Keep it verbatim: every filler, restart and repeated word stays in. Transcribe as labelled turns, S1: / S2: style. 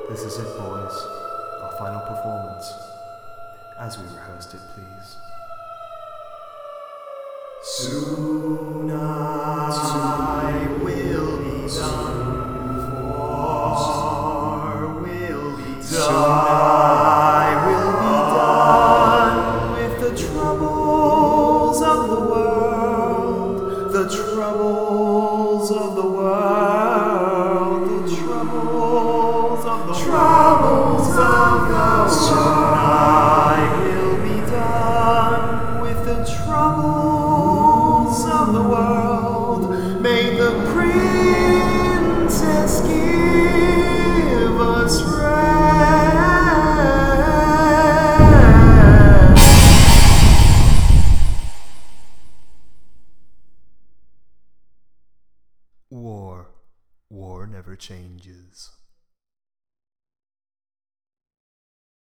S1: This is it, boys. Our final performance. As we rehearsed it, please. Soon I will be done, for will be done. Soon I will be done with the troubles of the world, the troubles of the world, the troubles of the troubles of the world. Soon I will be done with the troubles of the world. May the princess give us rest. War. War never changes.